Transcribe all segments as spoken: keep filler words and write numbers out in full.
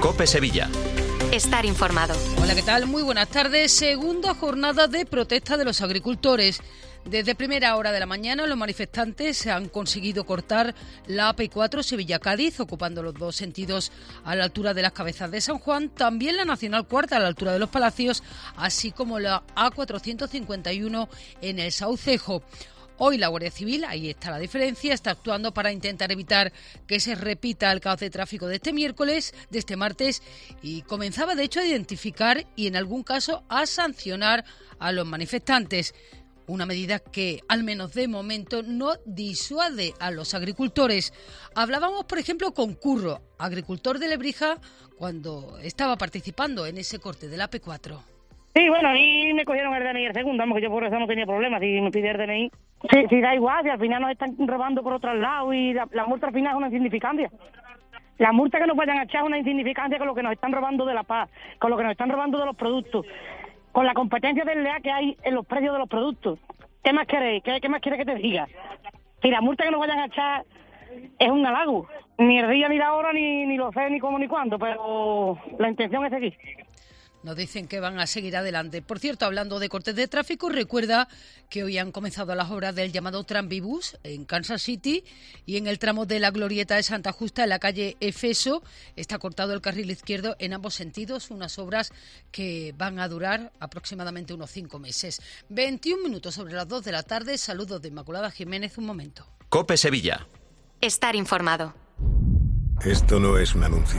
COPE Sevilla. Estar informado. Hola, ¿qué tal? Muy buenas tardes. Segunda jornada de protesta de los agricultores. Desde primera hora de la mañana, los manifestantes han conseguido cortar la A P cuatro Sevilla-Cádiz, ocupando los dos sentidos a la altura de las Cabezas de San Juan, también la Nacional Cuarta a la altura de los Palacios, así como la A cuatrocientos cincuenta y uno en el Saucejo. Hoy la Guardia Civil, ahí está la diferencia, está actuando para intentar evitar que se repita el caos de tráfico de este miércoles, de este martes, y comenzaba de hecho a identificar y en algún caso a sancionar a los manifestantes. Una medida que, al menos de momento, no disuade a los agricultores. Hablábamos, por ejemplo, con Curro, agricultor de Lebrija, cuando estaba participando en ese corte de la A P cuatro. Sí, bueno, a mí me cogieron el D N I el segundo, vamos, que yo por eso no tenía problemas, si me pide el D N I. Sí, sí, da igual, si al final nos están robando por otro lado y la, la multa al final es una insignificancia. La multa que nos vayan a echar es una insignificancia con lo que nos están robando de la paz, con lo que nos están robando de los productos, con la competencia desleal que hay en los precios de los productos. ¿Qué más queréis? ¿Qué, qué más quieres que te diga? Si la multa que nos vayan a echar es un halago. Ni el día, ni la hora, ni, ni lo sé, ni cómo, ni cuándo, pero la intención es seguir. Nos dicen que van a seguir adelante. Por cierto, hablando de cortes de tráfico, recuerda que hoy han comenzado las obras del llamado Tranvibus en Kansas City y en el tramo de la Glorieta de Santa Justa, en la calle Efeso, está cortado el carril izquierdo en ambos sentidos, unas obras que van a durar aproximadamente unos cinco meses. veintiún minutos sobre las dos de la tarde. Saludos de Inmaculada Jiménez. Un momento. COPE Sevilla. Estar informado. Esto no es un anuncio.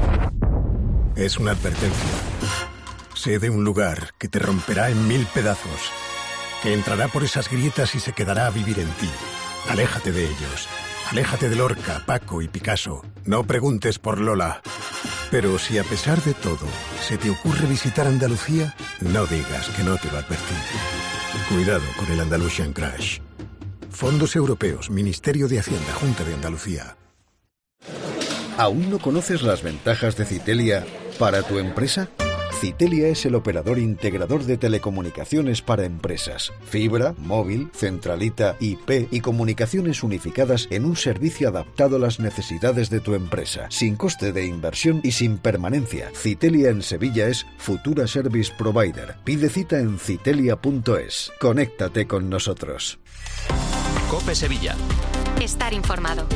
Es una advertencia. Sé de un lugar que te romperá en mil pedazos, que entrará por esas grietas y se quedará a vivir en ti. Aléjate de ellos. Aléjate de Lorca, Paco y Picasso. No preguntes por Lola. Pero si a pesar de todo se te ocurre visitar Andalucía, no digas que no te lo advertí. Cuidado con el Andalusian Crash. Fondos Europeos, Ministerio de Hacienda, Junta de Andalucía. ¿Aún no conoces las ventajas de Citelia para tu empresa? Citelia es el operador integrador de telecomunicaciones para empresas. Fibra, móvil, centralita, I P y comunicaciones unificadas en un servicio adaptado a las necesidades de tu empresa, sin coste de inversión y sin permanencia. Citelia en Sevilla es Futura Service Provider. Pide cita en citelia punto es. Conéctate con nosotros. COPE Sevilla. Estar informado.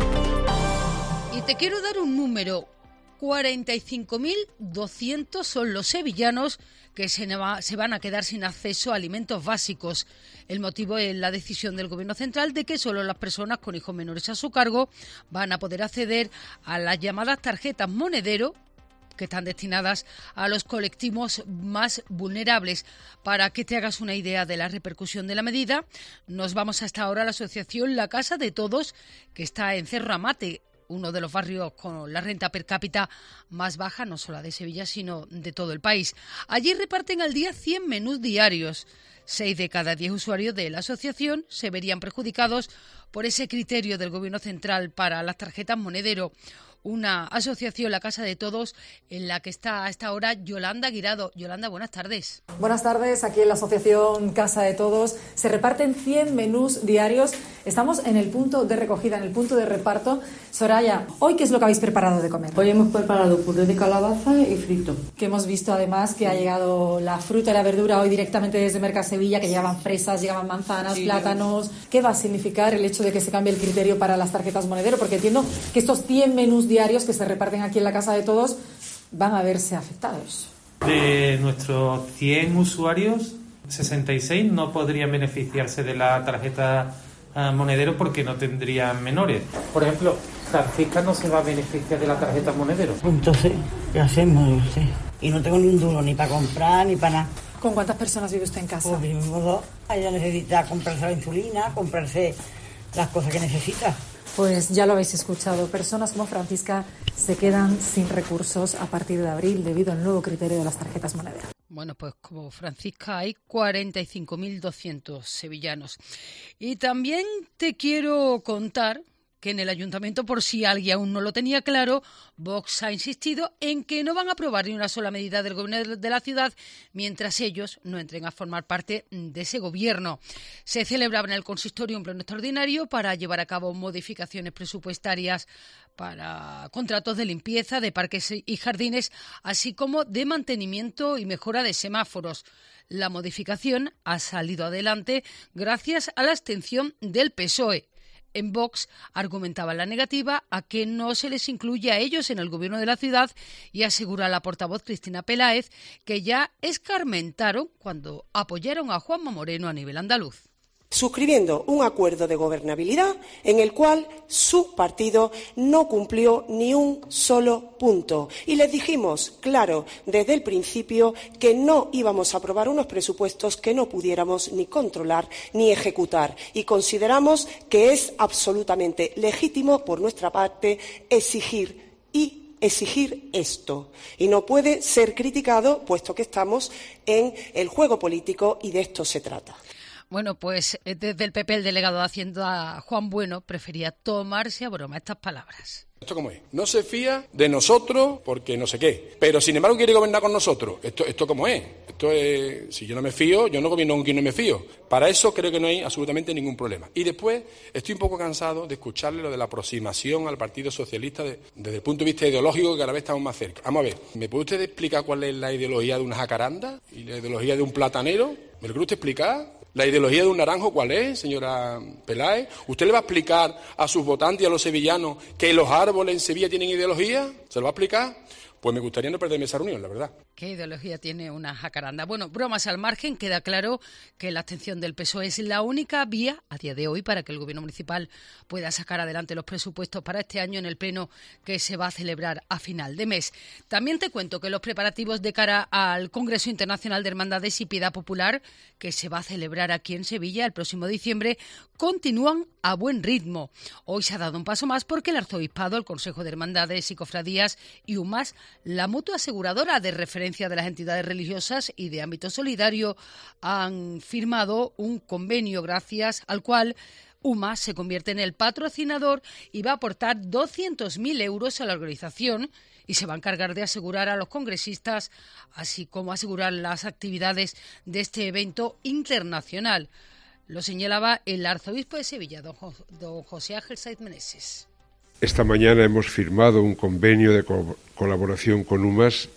Y te quiero dar un número. cuarenta y cinco mil doscientos son los sevillanos que se, va, se van a quedar sin acceso a alimentos básicos. El motivo es la decisión del Gobierno central de que solo las personas con hijos menores a su cargo van a poder acceder a las llamadas tarjetas monedero, que están destinadas a los colectivos más vulnerables. Para que te hagas una idea de la repercusión de la medida, nos vamos hasta ahora a la asociación La Casa de Todos, que está en Cerro Amate, uno de los barrios con la renta per cápita más baja, no solo de Sevilla, sino de todo el país. Allí reparten al día cien menús diarios. Seis de cada diez usuarios de la asociación se verían perjudicados por ese criterio del Gobierno central para las tarjetas monedero. Una asociación, La Casa de Todos, en la que está a esta hora Yolanda Guirado. Yolanda, buenas tardes. Buenas tardes. Aquí en la asociación Casa de Todos se reparten cien menús diarios. Estamos en el punto de recogida, en el punto de reparto. Soraya, ¿hoy qué es lo que habéis preparado de comer? Hoy hemos preparado puré de calabaza y frito. Que hemos visto además que ha llegado la fruta y la verdura hoy directamente desde Merca Sevilla, que llegaban fresas, llegaban manzanas, sí, plátanos. ¿Qué va a significar el hecho de que se cambie el criterio para las tarjetas monedero? Porque entiendo que estos cien menús diarios que se reparten aquí en la Casa de Todos van a verse afectados. De nuestros cien usuarios, sesenta y seis no podrían beneficiarse de la tarjeta uh, monedero porque no tendrían menores. Por ejemplo, Francisca no se va a beneficiar de la tarjeta monedero. Entonces, ¿qué hacemos? No sé. Y no tengo ni un duro ni para comprar ni para nada. ¿Con cuántas personas vive usted en casa? Pues vivimos dos. Ella necesita comprarse la insulina, comprarse las cosas que necesita. Pues ya lo habéis escuchado, personas como Francisca se quedan sin recursos a partir de abril debido al nuevo criterio de las tarjetas monedero. Bueno, pues como Francisca hay cuarenta y cinco mil doscientos sevillanos. Y también te quiero contar que en el ayuntamiento, por si alguien aún no lo tenía claro, Vox ha insistido en que no van a aprobar ni una sola medida del gobierno de la ciudad mientras ellos no entren a formar parte de ese gobierno. Se celebraba en el consistorio un pleno extraordinario para llevar a cabo modificaciones presupuestarias para contratos de limpieza de parques y jardines, así como de mantenimiento y mejora de semáforos. La modificación ha salido adelante gracias a la abstención del P S O E. En Vox argumentaban la negativa a que no se les incluya a ellos en el gobierno de la ciudad y asegura la portavoz Cristina Peláez que ya escarmentaron cuando apoyaron a Juanma Moreno a nivel andaluz. Suscribiendo un acuerdo de gobernabilidad en el cual su partido no cumplió ni un solo punto. Y les dijimos, claro, desde el principio, que no íbamos a aprobar unos presupuestos que no pudiéramos ni controlar ni ejecutar. Y consideramos que es absolutamente legítimo por nuestra parte exigir y exigir esto. Y no puede ser criticado, puesto que estamos en el juego político y de esto se trata. Bueno, pues desde el P P el delegado de Hacienda, Juan Bueno, prefería tomarse a broma estas palabras. ¿Esto cómo es? No se fía de nosotros porque no sé qué, pero sin embargo quiere gobernar con nosotros. ¿Esto, esto cómo es? Esto es, si yo no me fío, yo no gobierno con quien no me fío. Para eso creo que no hay absolutamente ningún problema. Y después estoy un poco cansado de escucharle lo de la aproximación al Partido Socialista de, desde el punto de vista ideológico, que cada vez estamos más cerca. Vamos a ver, ¿me puede usted explicar cuál es la ideología de una jacaranda y la ideología de un platanero? ¿Me lo quiere usted explicar? ¿La ideología de un naranjo cuál es, señora Peláez? ¿Usted le va a explicar a sus votantes y a los sevillanos que los árboles en Sevilla tienen ideología? ¿Se lo va a explicar? Pues me gustaría no perderme esa reunión, la verdad. ¿Qué ideología tiene una jacaranda? Bueno, bromas al margen, queda claro que la abstención del P S O E es la única vía a día de hoy para que el Gobierno municipal pueda sacar adelante los presupuestos para este año en el pleno que se va a celebrar a final de mes. También te cuento que los preparativos de cara al Congreso Internacional de Hermandades y Piedad Popular, que se va a celebrar aquí en Sevilla el próximo diciembre, continúan a buen ritmo. Hoy se ha dado un paso más porque el Arzobispado, el Consejo de Hermandades y Cofradías y UMAS, la mutua aseguradora de referencia de las entidades religiosas y de ámbito solidario, han firmado un convenio gracias al cual UMAS se convierte en el patrocinador y va a aportar doscientos mil euros a la organización y se va a encargar de asegurar a los congresistas, así como asegurar las actividades de este evento internacional. Lo señalaba el arzobispo de Sevilla, don, jo- don José Ángel Saiz Meneses. Esta mañana hemos firmado un convenio de co- colaboración con UMAS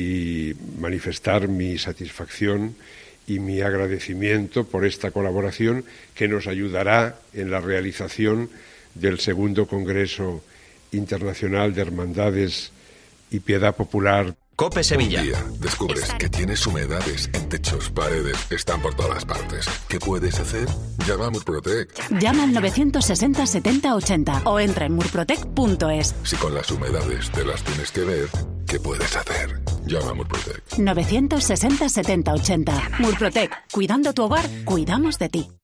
y manifestar mi satisfacción y mi agradecimiento por esta colaboración que nos ayudará en la realización del segundo Congreso Internacional de Hermandades y Piedad Popular. COPE Sevilla. Un día descubres que tienes humedades en techos, paredes, están por todas partes. ¿Qué puedes hacer? Llama a Murprotec. Llama al novecientos sesenta setenta ochenta o entra en murprotec punto es. Si con las humedades te las tienes que ver, ¿qué puedes hacer? Llama a Murprotec. novecientos sesenta setenta ochenta. Murprotec. Cuidando tu hogar, cuidamos de ti.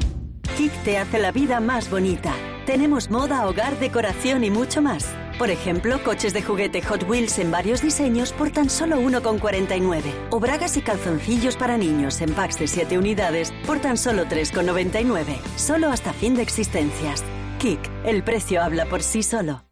Kik te hace la vida más bonita. Tenemos moda, hogar, decoración y mucho más. Por ejemplo, coches de juguete Hot Wheels en varios diseños por tan solo uno con cuarenta y nueve. O bragas y calzoncillos para niños en packs de siete unidades por tan solo tres con noventa y nueve. Solo hasta fin de existencias. Kik, el precio habla por sí solo.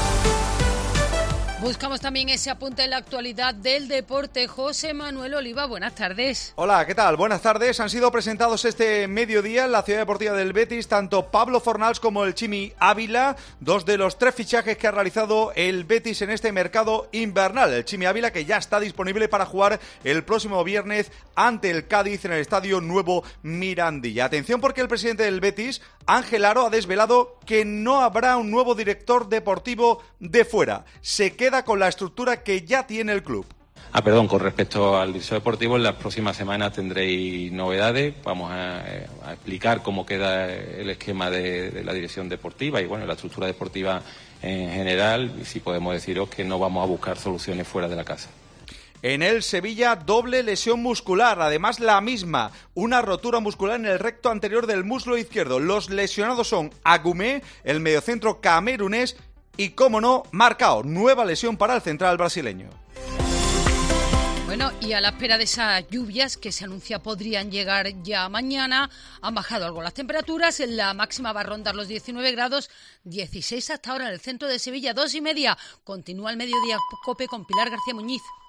Buscamos también ese apunte en la actualidad del deporte. José Manuel Oliva, buenas tardes. Hola, ¿qué tal? Buenas tardes. Han sido presentados este mediodía en la Ciudad Deportiva del Betis tanto Pablo Fornals como el Chimi Ávila, dos de los tres fichajes que ha realizado el Betis en este mercado invernal. El Chimi Ávila, que ya está disponible para jugar el próximo viernes ante el Cádiz en el Estadio Nuevo Mirandilla. Atención, porque el presidente del Betis, Ángel Aro, ha desvelado que no habrá un nuevo director deportivo de fuera. Se queda con la estructura que ya tiene el club. Ah, perdón, con respecto al director deportivo, en las próximas semanas tendréis novedades. Vamos a, a explicar cómo queda el esquema de, de la dirección deportiva y bueno, la estructura deportiva en general. Y sí podemos deciros que no vamos a buscar soluciones fuera de la casa. En el Sevilla, doble lesión muscular, además la misma, una rotura muscular en el recto anterior del muslo izquierdo. Los lesionados son Agumé, el mediocentro camerunés, y, como no, Marcao, nueva lesión para el central brasileño. Bueno, y a la espera de esas lluvias que se anuncia podrían llegar ya mañana, han bajado algo las temperaturas. La máxima va a rondar los diecinueve grados, dieciséis hasta ahora en el centro de Sevilla, dos y media. Continúa el mediodía COPE con Pilar García Muñiz.